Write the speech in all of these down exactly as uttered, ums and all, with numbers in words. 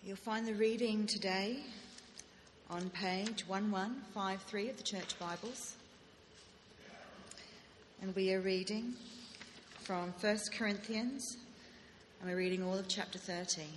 You'll find the reading today on page eleven fifty-three of the Church Bibles. And we are reading from First Corinthians, and we're reading all of chapter thirteen.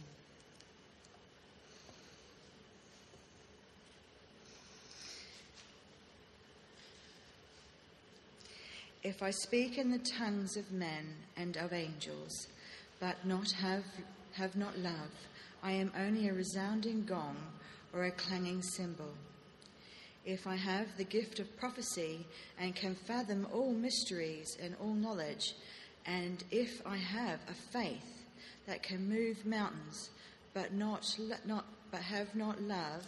If I speak in the tongues of men and of angels, but not have, have not love, I am only a resounding gong or a clanging cymbal. If I have the gift of prophecy and can fathom all mysteries and all knowledge, and if I have a faith that can move mountains, but not not but have not love,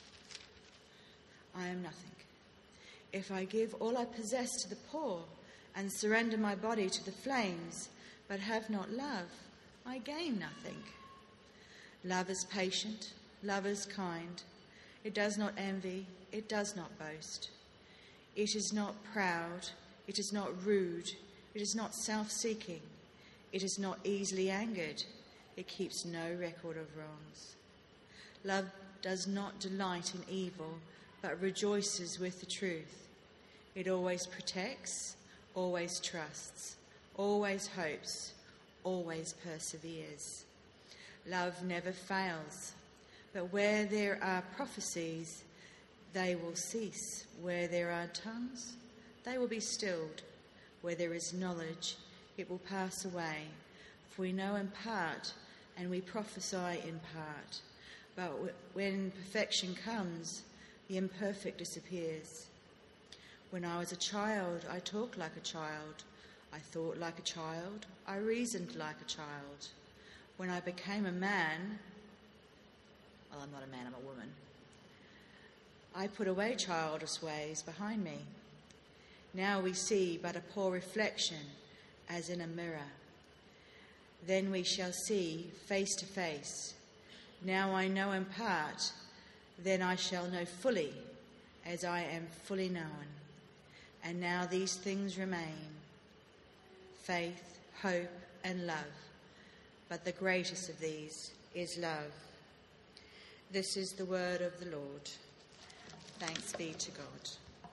I am nothing. If I give all I possess to the poor and surrender my body to the flames, but have not love, I gain nothing. Love is patient, love is kind. It does not envy, it does not boast. It is not proud, it is not rude, it is not self-seeking. It is not easily angered, it keeps no record of wrongs. Love does not delight in evil, but rejoices with the truth. It always protects, always trusts, always hopes, always perseveres. Love never fails, but where there are prophecies, they will cease. Where there are tongues, they will be stilled. Where there is knowledge, it will pass away. For we know in part, and we prophesy in part. But when perfection comes, the imperfect disappears. When I was a child, I talked like a child. I thought like a child. I reasoned like a child. When I became a man, well, I'm not a man, I'm a woman, I put away childish ways behind me. Now we see but a poor reflection, as in a mirror. Then we shall see face to face. Now I know in part, then I shall know fully, as I am fully known. And now these things remain: faith, hope, and love. But the greatest of these is love. This is the word of the Lord. Thanks be to God.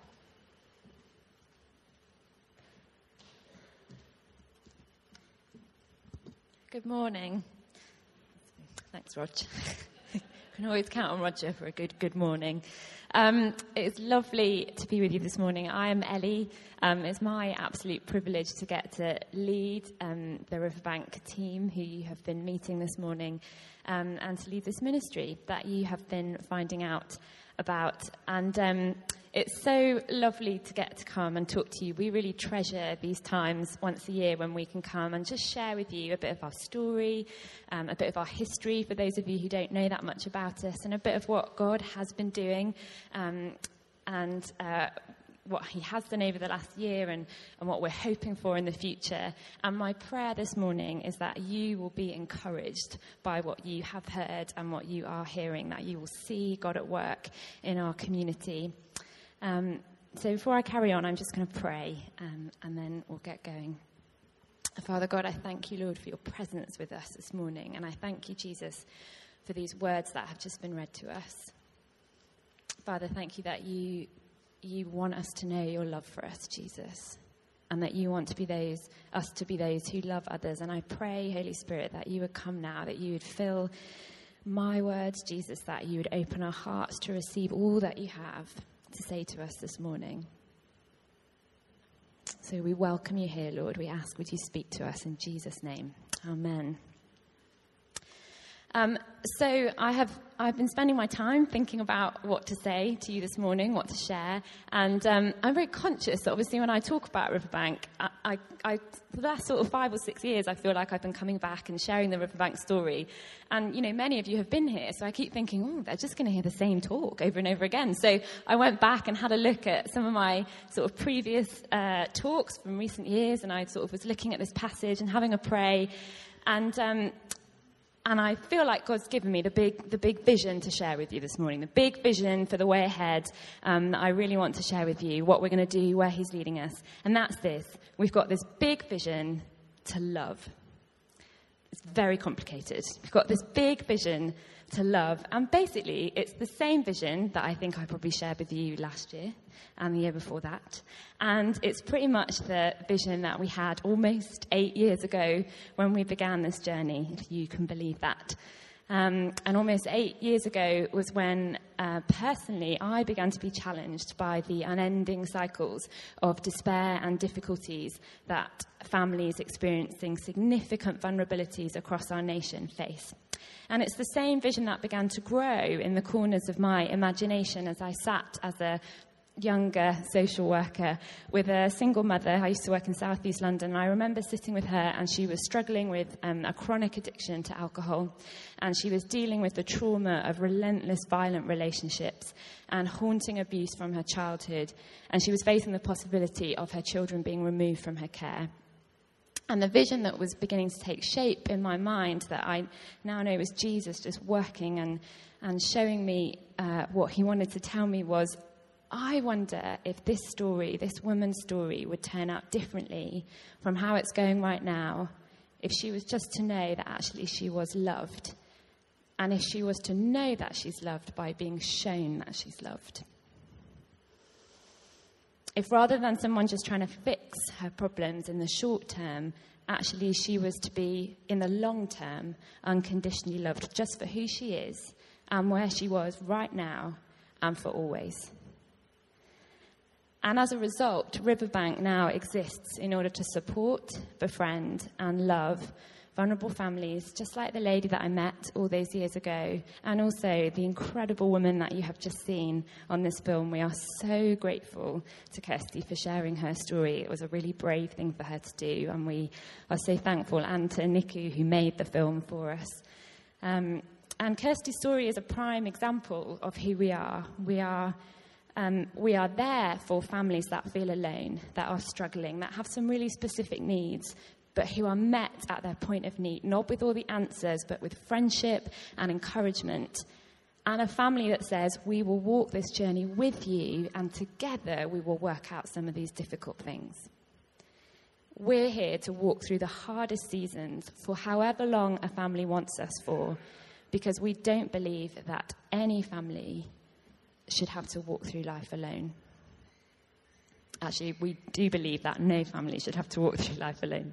Good morning. Thanks, Rog. You can always count on Roger for a good good morning. Um, it's lovely to be with you this morning. I am Ellie. Um, it's my absolute privilege to get to lead um, the Riverbank team who you have been meeting this morning, um, and to lead this ministry that you have been finding out about. And um, it's so lovely to get to come and talk to you. We really treasure these times once a year when we can come and just share with you a bit of our story, um, a bit of our history for those of you who don't know that much about us, and a bit of what God has been doing um, and uh, what he has done over the last year, and, and what we're hoping for in the future. And my prayer this morning is that you will be encouraged by what you have heard and what you are hearing, that you will see God at work in our community. Um, so before I carry on, I'm just going to pray, um, and then we'll get going. Father God, I thank you, Lord, for your presence with us this morning. And I thank you, Jesus, for these words that have just been read to us. Father, thank you that you you want us to know your love for us, Jesus, and that you want to be those us to be those who love others. And I pray, Holy Spirit, that you would come now, that you would fill my words, Jesus, that you would open our hearts to receive all that you have to say to us this morning. So we welcome you here, Lord. We ask, would you speak to us in Jesus' name? Amen. Um, so I have I've been spending my time thinking about what to say to you this morning, what to share, and um, I'm very conscious that obviously when I talk about Riverbank, I, I, I, for the last sort of five or six years, I feel like I've been coming back and sharing the Riverbank story, and you know many of you have been here, so I keep thinking, oh, they're just going to hear the same talk over and over again. So I went back and had a look at some of my sort of previous uh, talks from recent years, and I sort of was looking at this passage and having a pray, and. Um, And I feel like God's given me the big the big vision to share with you this morning, the big vision for the way ahead um, that I really want to share with you, what we're going to do, where he's leading us. And that's this. We've got this big vision to love. It's very complicated. We've got this big vision to love, and basically it's the same vision that I think I probably shared with you last year and the year before that. And it's pretty much the vision that we had almost eight years ago when we began this journey, if you can believe that. Um, and almost eight years ago was when, uh, personally, I began to be challenged by the unending cycles of despair and difficulties that families experiencing significant vulnerabilities across our nation face. And it's the same vision that began to grow in the corners of my imagination as I sat as a younger social worker with a single mother. I used to work in South East London, and I remember sitting with her, and she was struggling with um, a chronic addiction to alcohol, and she was dealing with the trauma of relentless violent relationships and haunting abuse from her childhood, and she was facing the possibility of her children being removed from her care. And the vision that was beginning to take shape in my mind that I now know was Jesus just working and, and showing me uh, what he wanted to tell me was, I wonder if this story, this woman's story, would turn out differently from how it's going right now if she was just to know that actually she was loved, and if she was to know that she's loved by being shown that she's loved. If rather than someone just trying to fix her problems in the short term, actually she was to be, in the long term, unconditionally loved just for who she is and where she was right now and for always. And as a result, Riverbank now exists in order to support, befriend, and love vulnerable families, just like the lady that I met all those years ago, and also the incredible woman that you have just seen on this film. We are so grateful to Kirsty for sharing her story. It was a really brave thing for her to do, and we are so thankful, and to Niku, who made the film for us. Um, and Kirsty's story is a prime example of who we are. We are Um, we are there for families that feel alone, that are struggling, that have some really specific needs, but who are met at their point of need, not with all the answers, but with friendship and encouragement. And a family that says, we will walk this journey with you, and together we will work out some of these difficult things. We're here to walk through the hardest seasons for however long a family wants us for, because we don't believe that any family should have to walk through life alone. Actually, we do believe that no family should have to walk through life alone.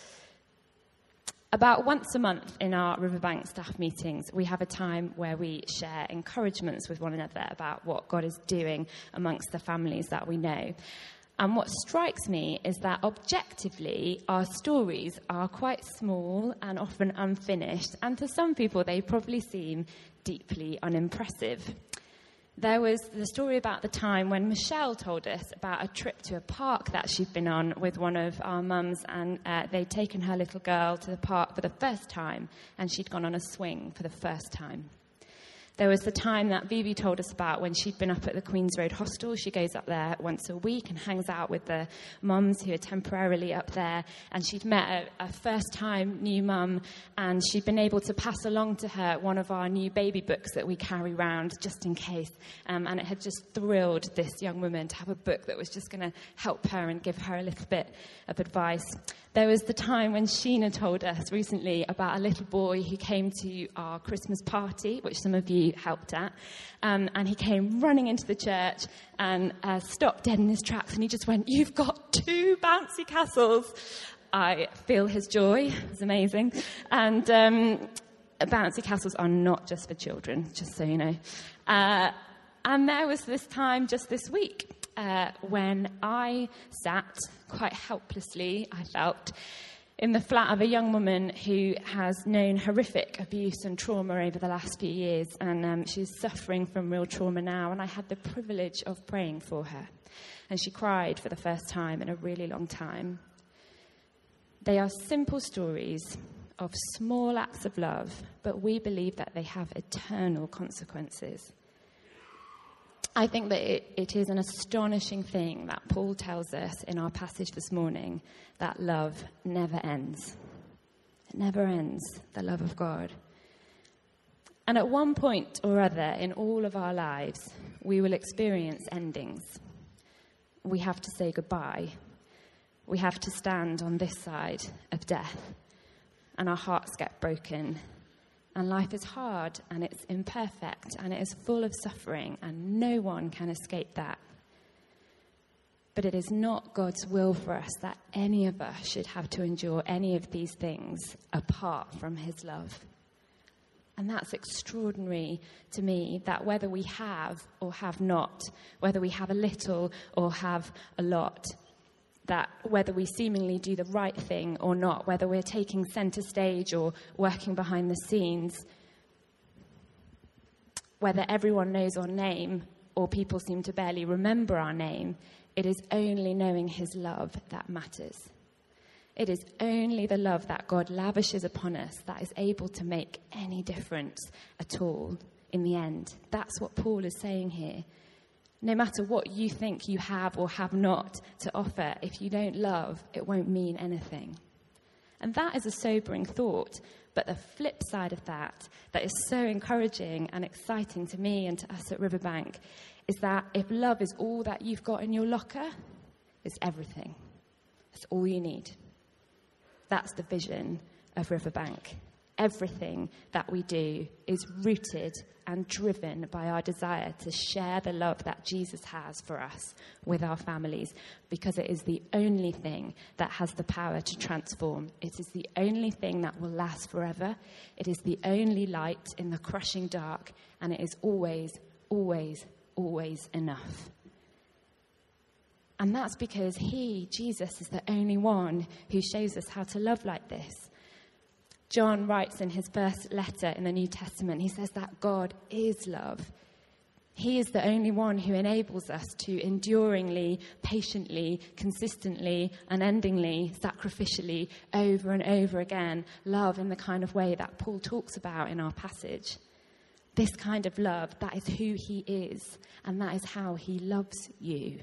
About once a month in our Riverbank staff meetings, we have a time where we share encouragements with one another about what God is doing amongst the families that we know. And what strikes me is that objectively, our stories are quite small and often unfinished, and to some people they probably seem deeply unimpressive. There was the story about the time when Michelle told us about a trip to a park that she'd been on with one of our mums, and uh, they'd taken her little girl to the park for the first time, and she'd gone on a swing for the first time. There was the time that Vivi told us about when she'd been up at the Queen's Road Hostel. She goes up there once a week and hangs out with the mums who are temporarily up there. And she'd met a, a first-time new mum, and she'd been able to pass along to her one of our new baby books that we carry around just in case. Um, and it had just thrilled this young woman to have a book that was just going to help her and give her a little bit of advice. There was the time when Sheena told us recently about a little boy who came to our Christmas party, which some of you helped at, um, and he came running into the church and uh, stopped dead in his tracks, and he just went, "You've got two bouncy castles." I feel his joy. It's amazing. And um, bouncy castles are not just for children, just so you know. Uh, and there was this time just this week Uh, when I sat quite helplessly, I felt, in the flat of a young woman who has known horrific abuse and trauma over the last few years, and um, she's suffering from real trauma now, and I had the privilege of praying for her. And she cried for the first time in a really long time. They are simple stories of small acts of love, but we believe that they have eternal consequences. I think that it, it is an astonishing thing that Paul tells us in our passage this morning, that love never ends. It never ends, the love of God. And at one point or other in all of our lives, we will experience endings. We have to say goodbye. We have to stand on this side of death. and our hearts get broken. And life is hard, and it's imperfect, and it is full of suffering, and no one can escape that. But it is not God's will for us that any of us should have to endure any of these things apart from his love. And that's extraordinary to me, that whether we have or have not, whether we have a little or have a lot, that whether we seemingly do the right thing or not, whether we're taking centre stage or working behind the scenes, whether everyone knows our name or people seem to barely remember our name, it is only knowing his love that matters. It is only the love that God lavishes upon us that is able to make any difference at all in the end. That's what Paul is saying here. No matter what you think you have or have not to offer, if you don't love, it won't mean anything. And that is a sobering thought. But the flip side of that, that is so encouraging and exciting to me and to us at Riverbank, is that if love is all that you've got in your locker, it's everything. It's all you need. That's the vision of Riverbank. Everything that we do is rooted and driven by our desire to share the love that Jesus has for us with our families, because it is the only thing that has the power to transform. It is the only thing that will last forever. It is the only light in the crushing dark, and it is always, always, always enough. And that's because he, Jesus, is the only one who shows us how to love like this. John writes in his first letter in the New Testament, he says that God is love. He is the only one who enables us to enduringly, patiently, consistently, unendingly, sacrificially, over and over again, love in the kind of way that Paul talks about in our passage. This kind of love, that is who he is, and that is how he loves you.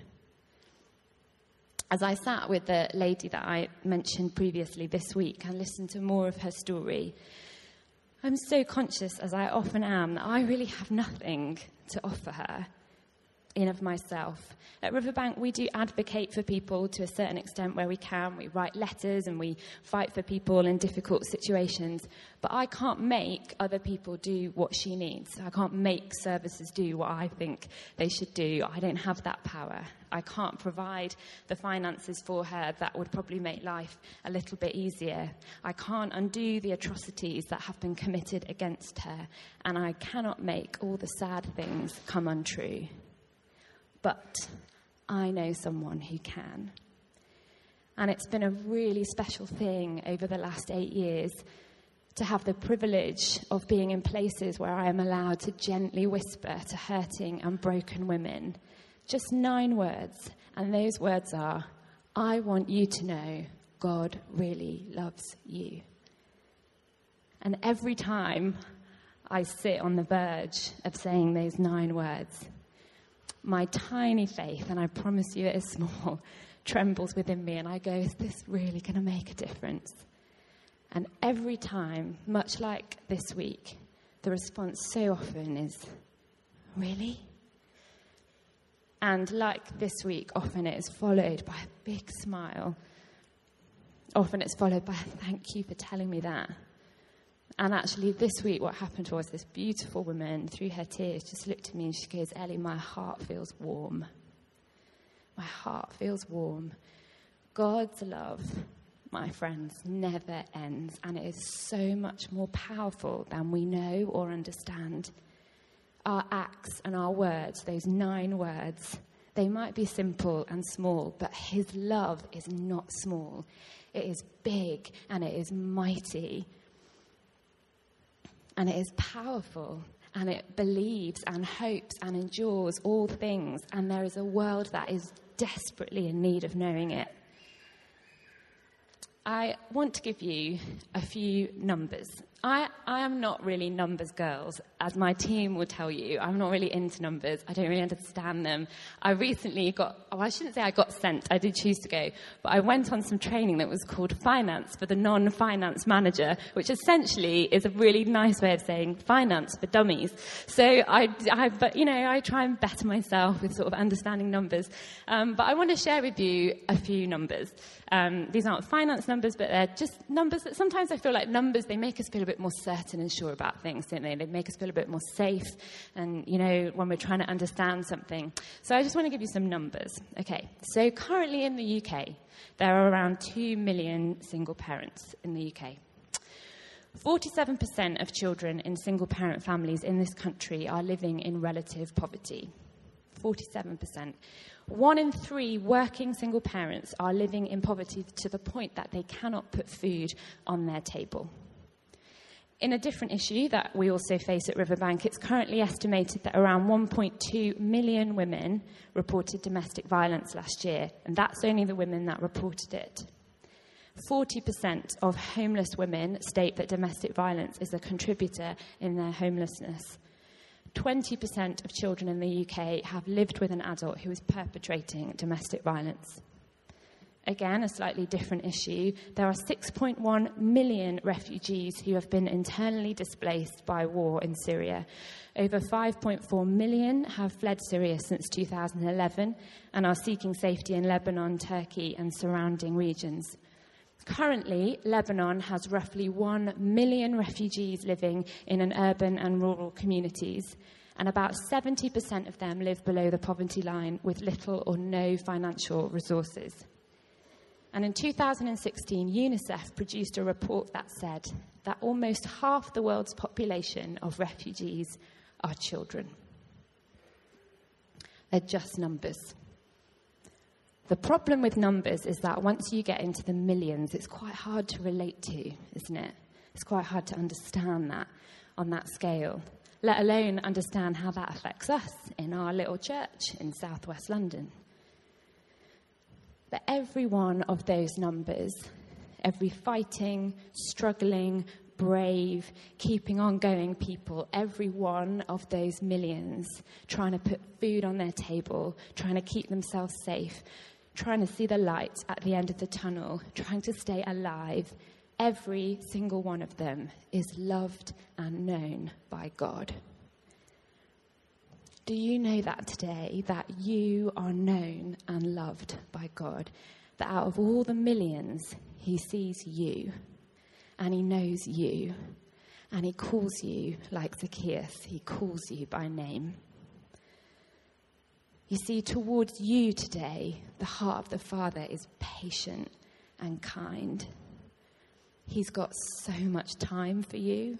As I sat with the lady that I mentioned previously this week and listened to more of her story, I'm so conscious, as I often am, that I really have nothing to offer her in of myself. At Riverbank, we do advocate for people to a certain extent where we can. We write letters and we fight for people in difficult situations. But I can't make other people do what she needs. I can't make services do what I think they should do. I don't have that power. I can't provide the finances for her that would probably make life a little bit easier. I can't undo the atrocities that have been committed against her. And I cannot make all the sad things come untrue. But I know someone who can. And it's been a really special thing over the last eight years to have the privilege of being in places where I am allowed to gently whisper to hurting and broken women. Just nine words. And those words are, I want you to know God really loves you. And every time I sit on the verge of saying those nine words, my tiny faith, and I promise you it is small, trembles within me, and I go, is this really going to make a difference? And every time, much like this week, the response so often is, really? And like this week, often it is followed by a big smile. Often it's followed by a thank you for telling me that. And actually this week what happened was this beautiful woman, through her tears, just looked at me and she goes, Ellie, my heart feels warm. My heart feels warm. God's love, my friends, never ends. And it is so much more powerful than we know or understand. Our acts and our words, those nine words, they might be simple and small, but his love is not small. It is big and it is mighty. And it is powerful, and it believes and hopes and endures all things. And there is a world that is desperately in need of knowing it. I want to give you a few numbers I, I am not really numbers girls, as my team will tell you. I'm not really into numbers. I don't really understand them. I recently got, oh, I shouldn't say I got sent. I did choose to go. But I went on some training that was called Finance for the Non-Finance Manager, which essentially is a really nice way of saying finance for dummies. So I, I but, you know, I try and better myself with sort of understanding numbers. Um, but I want to share with you a few numbers. Um, these aren't finance numbers, but they're just numbers that sometimes I feel like numbers, they make us feel a bit more certain and sure about things, don't they? They make us feel a bit more safe and, you know, when we're trying to understand something. So I just want to give you some numbers. Okay, so currently in the U K, there are around two million single parents in the U K. forty-seven percent of children in single-parent families in this country are living in relative poverty. forty-seven percent. One in three working single parents are living in poverty to the point that they cannot put food on their table. In a different issue that we also face at Riverbank, it's currently estimated that around one point two million women reported domestic violence last year, and that's only the women that reported it. forty percent of homeless women state that domestic violence is a contributor in their homelessness. twenty percent of children in the U K have lived with an adult who is perpetrating domestic violence. Again, a slightly different issue. There are six point one million refugees who have been internally displaced by war in Syria. Over five point four million have fled Syria since two thousand eleven and are seeking safety in Lebanon, Turkey, and surrounding regions. Currently, Lebanon has roughly one million refugees living in an urban and rural communities, and about seventy percent of them live below the poverty line with little or no financial resources. And in two thousand sixteen, UNICEF produced a report that said that almost half the world's population of refugees are children. They're just numbers. The problem with numbers is that once you get into the millions, it's quite hard to relate to, isn't it? It's quite hard to understand that on that scale, let alone understand how that affects us in our little church in southwest London. But every one of those numbers, every fighting, struggling, brave, keeping on going people, every one of those millions trying to put food on their table, trying to keep themselves safe, trying to see the light at the end of the tunnel, trying to stay alive, every single one of them is loved and known by God. Do you know that today, that you are known and loved by God? That out of all the millions, he sees you, and he knows you, and he calls you like Zacchaeus. He calls you by name. You see, towards you today, the heart of the Father is patient and kind. He's got so much time for you.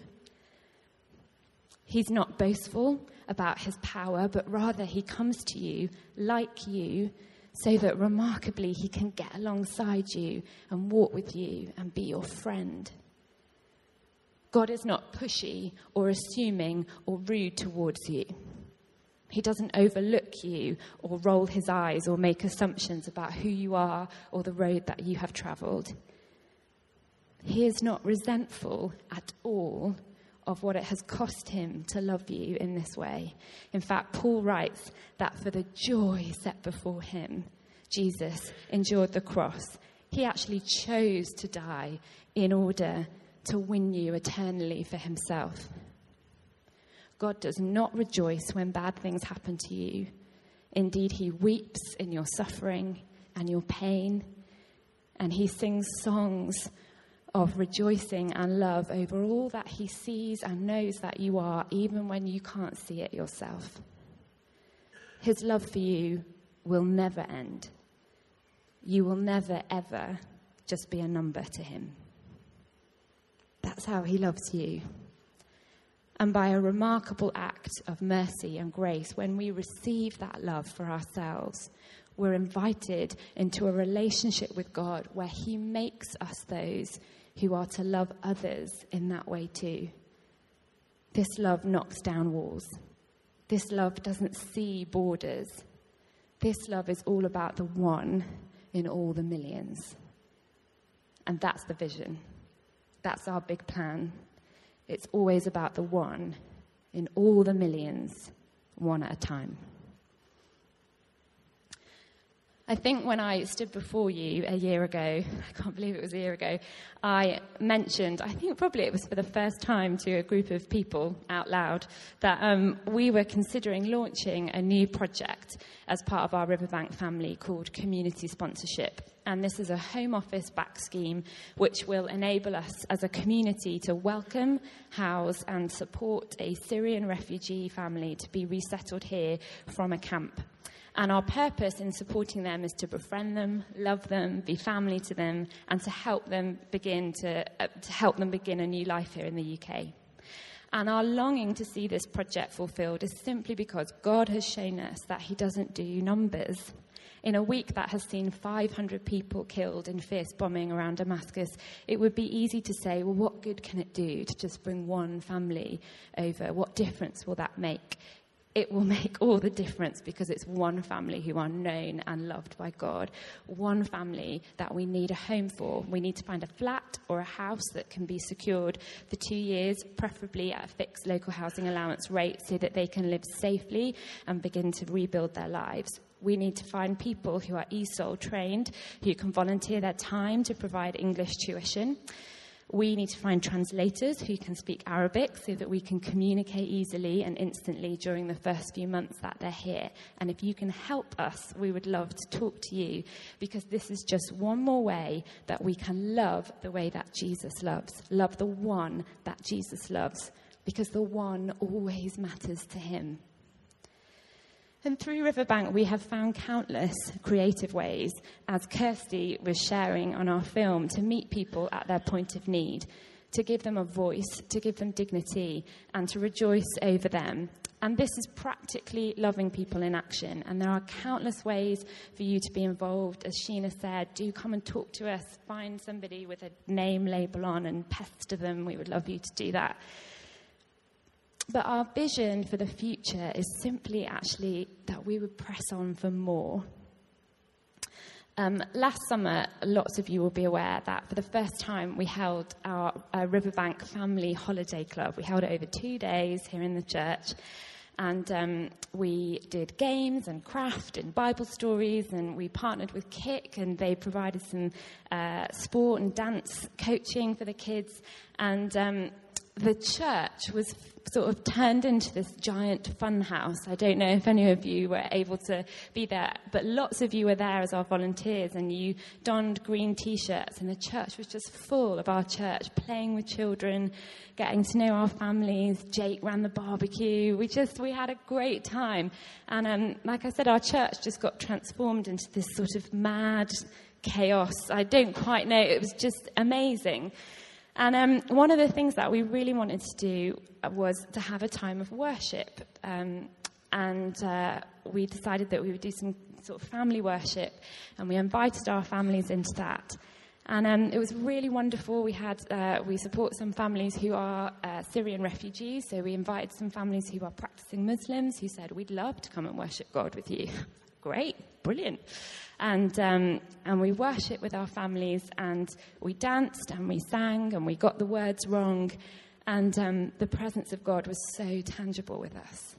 He's not boastful about his power, but rather he comes to you like you so that remarkably he can get alongside you and walk with you and be your friend. God is not pushy or assuming or rude towards you. He doesn't overlook you or roll his eyes or make assumptions about who you are or the road that you have travelled. He is not resentful at all of what it has cost him to love you in this way. In fact, Paul writes that for the joy set before him, Jesus endured the cross. He actually chose to die in order to win you eternally for himself. God does not rejoice when bad things happen to you. Indeed, he weeps in your suffering and your pain, and he sings songs of rejoicing and love over all that he sees and knows that you are, even when you can't see it yourself. His love for you will never end. You will never, ever just be a number to him. That's how he loves you. And by a remarkable act of mercy and grace, when we receive that love for ourselves, we're invited into a relationship with God where he makes us those who are to love others in that way too. This love knocks down walls. This love doesn't see borders. This love is all about the one in all the millions. And that's the vision. That's our big plan. It's always about the one in all the millions, one at a time. I think when I stood before you a year ago, I can't believe it was a year ago, I mentioned, I think probably it was for the first time to a group of people out loud, that um, we were considering launching a new project as part of our Riverbank family called Community Sponsorship. And this is a Home Office back scheme which will enable us as a community to welcome, house and support a Syrian refugee family to be resettled here from a camp. And our purpose in supporting them is to befriend them, love them, be family to them, and to help them begin to, uh, to help them begin a new life here in the U K. And our longing to see this project fulfilled is simply because God has shown us that he doesn't do numbers. In a week that has seen five hundred people killed in fierce bombing around Damascus, it would be easy to say, well, what good can it do to just bring one family over? What difference will that make? It will make all the difference because it's one family who are known and loved by God. One family that we need a home for. We need to find a flat or a house that can be secured for two years, preferably at a fixed local housing allowance rate so that they can live safely and begin to rebuild their lives. We need to find people who are E S O L trained, who can volunteer their time to provide English tuition. We need to find translators who can speak Arabic so that we can communicate easily and instantly during the first few months that they're here. And if you can help us, we would love to talk to you, because this is just one more way that we can love the way that Jesus loves. Love the one that Jesus loves, because the one always matters to him. And through Riverbank, we have found countless creative ways, as Kirsty was sharing on our film, to meet people at their point of need, to give them a voice, to give them dignity, and to rejoice over them. And this is practically loving people in action. And there are countless ways for you to be involved. As Sheena said, do come and talk to us. Find somebody with a name label on and pester them. We would love you to do that. But our vision for the future is simply actually that we would press on for more. Um, last summer, lots of you will be aware that for the first time we held our, our Riverbank Family Holiday Club. We held it over two days here in the church. And um, we did games and craft and Bible stories, and we partnered with Kick, and they provided some uh, sport and dance coaching for the kids. And um, the church was sort of turned into this giant fun house. I don't know if any of you were able to be there, but lots of you were there as our volunteers, and you donned green T-shirts, and the church was just full of our church, playing with children, getting to know our families. Jake ran the barbecue. We just, we had a great time. And um, like I said, our church just got transformed into this sort of mad chaos. I don't quite know. It was just amazing. And um, one of the things that we really wanted to do was to have a time of worship. Um, and uh, we decided that we would do some sort of family worship, and we invited our families into that. And um, it was really wonderful. We had uh, we support some families who are uh, Syrian refugees, so we invited some families who are practicing Muslims who said, we'd love to come and worship God with you. Great, brilliant. And um, and we worshipped with our families, and we danced and we sang and we got the words wrong, and um, the presence of God was so tangible with us.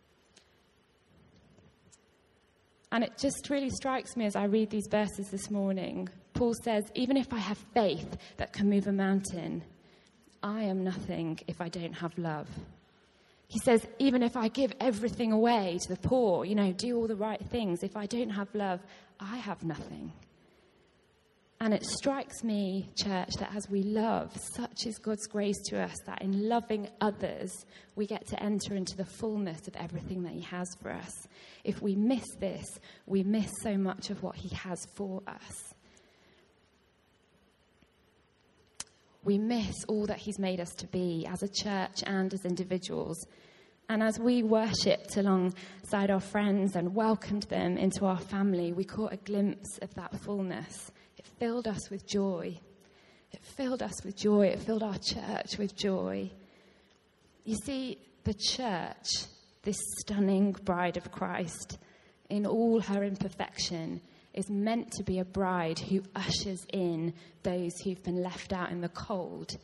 And it just really strikes me as I read these verses this morning. Paul says, even if I have faith that can move a mountain, I am nothing if I don't have love. He says, even if I give everything away to the poor, you know, do all the right things, if I don't have love, I have nothing. And it strikes me, church, that as we love, such is God's grace to us, that in loving others, we get to enter into the fullness of everything that he has for us. If we miss this, we miss so much of what he has for us. We miss all that he's made us to be as a church and as individuals. And as we worshipped alongside our friends and welcomed them into our family, we caught a glimpse of that fullness. It filled us with joy. It filled us with joy. It filled our church with joy. You see, the church, this stunning bride of Christ, in all her imperfection, is meant to be a bride who ushers in those who've been left out in the cold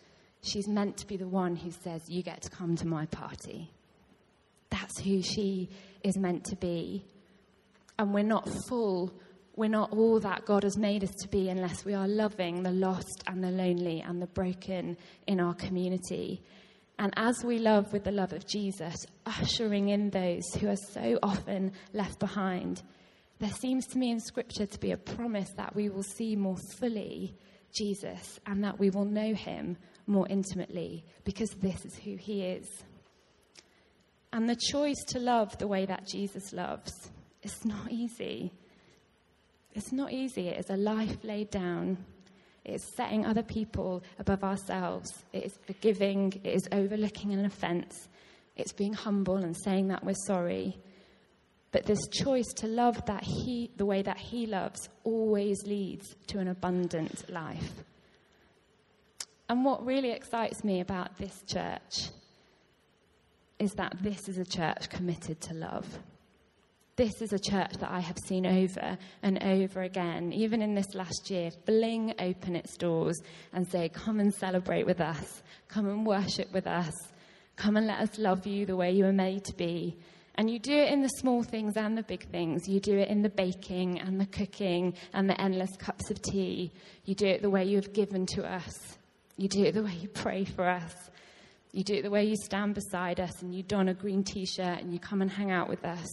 She's meant to be the one who says, you get to come to my party. That's who she is meant to be. And we're not full, we're not all that God has made us to be unless we are loving the lost and the lonely and the broken in our community. And as we love with the love of Jesus, ushering in those who are so often left behind, there seems to me in Scripture to be a promise that we will see more fully Jesus and that we will know him more intimately, because this is who he is. And the choice to love the way that Jesus loves, it's not easy. It's not easy. It is a life laid down. It is setting other people above ourselves. It is forgiving. It is overlooking an offense. It's being humble and saying that we're sorry. But this choice to love that he, the way that he loves always leads to an abundant life. And what really excites me about this church is that this is a church committed to love. This is a church that I have seen over and over again, even in this last year, fling open its doors and say, come and celebrate with us. Come and worship with us. Come and let us love you the way you were made to be. And you do it in the small things and the big things. You do it in the baking and the cooking and the endless cups of tea. You do it the way you have given to us. You do it the way you pray for us. You do it the way you stand beside us and you don a green t-shirt and you come and hang out with us.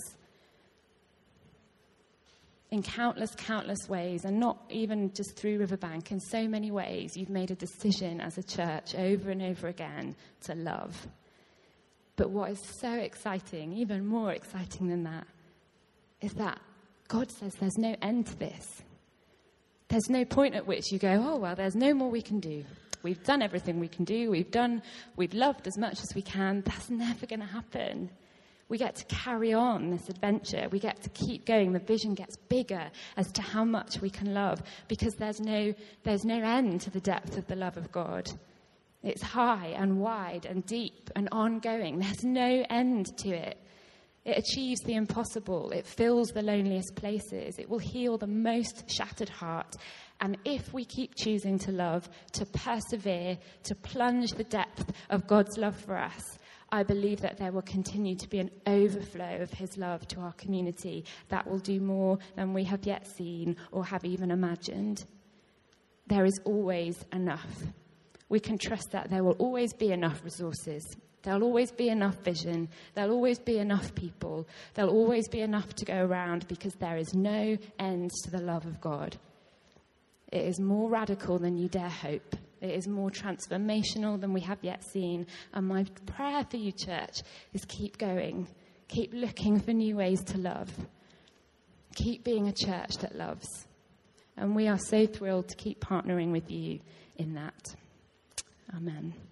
In countless, countless ways, and not even just through Riverbank, in so many ways, you've made a decision as a church over and over again to love. But what is so exciting, even more exciting than that, is that God says there's no end to this. There's no point at which you go, oh, well, there's no more we can do. We've done everything we can do. We've done, we've loved as much as we can. That's never going to happen. We get to carry on this adventure. We get to keep going. The vision gets bigger as to how much we can love, because there's no, there's no end to the depth of the love of God. It's high and wide and deep and ongoing. There's no end to it. It achieves the impossible. It fills the loneliest places. It will heal the most shattered heart. And if we keep choosing to love, to persevere, to plunge the depth of God's love for us, I believe that there will continue to be an overflow of his love to our community that will do more than we have yet seen or have even imagined. There is always enough. We can trust that there will always be enough resources. There'll always be enough vision. There'll always be enough people. There'll always be enough to go around, because there is no end to the love of God. It is more radical than you dare hope. It is more transformational than we have yet seen. And my prayer for you, church, is keep going. Keep looking for new ways to love. Keep being a church that loves. And we are so thrilled to keep partnering with you in that. Amen.